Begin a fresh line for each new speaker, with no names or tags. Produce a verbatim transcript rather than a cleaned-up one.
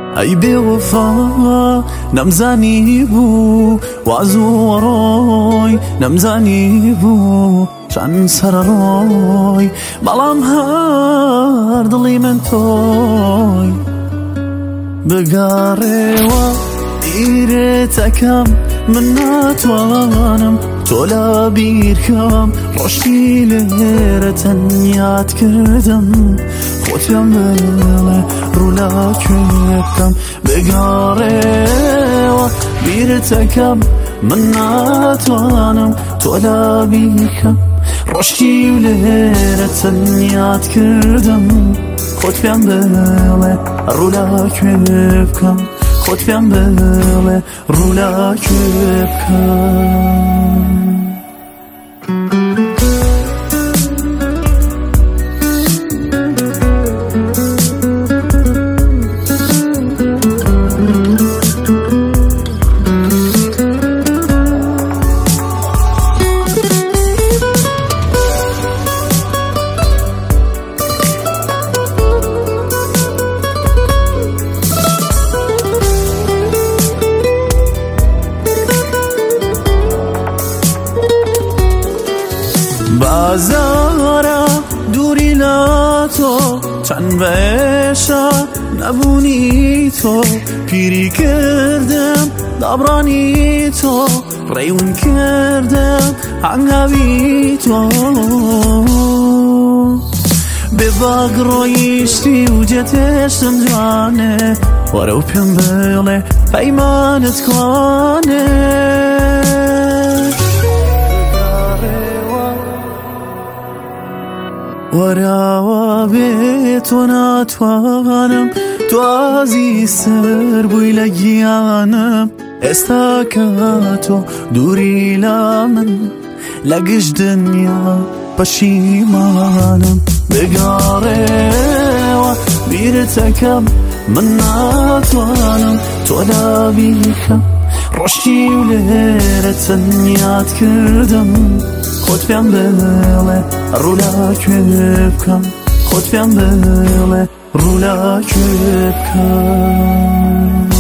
ئەی بێوەفا نەمزانی بوو وازووەڕۆی نەمزانی بوو چەند سەرڕۆی بەڵام هەر دڵی من تۆی بگاڕێوە بیرێتەکەم من ناتوانم تۆ لە بیرکەم ڕۆشتی لێرە تەنیات کردم خۆتیان بڵێ ڕوولاکوێ بکەم بگاڕێوە بیرتەکەم من ناتوانم تۆ لە بیرکەم ڕۆشتی لێرە تەنیات کردم خۆتیان بڵێ ڕوولاکوێ بکەم خۆتیان بڵێ ڕوولاکوێ بکەم بازارە دووری لە تۆ چەند بەێشە نەبوونی تۆ پیری کردم دابڕانی تۆ ڕێون کردم هەنگاوی تۆ بێباگڕۆیشتی و جێتێشتم جوانێ وەرە و پێم بڵێ پەیمانت کوانێ وەراوە بێ تۆ ناتوانم توازی سەر بووی لە گیانم ئێستا کە تۆ دووری لە من لە گشت دنیا پەشیمانم بگاڕێوە بیرتەکەم من ناتوانم تۆ لە بیرکەم ڕۆشتی و لێرە تەنیات کردم خۆتیان بڵێ ڕوولاکوێ بکەم خۆتیان بڵێ ڕوولاکوێ بکەم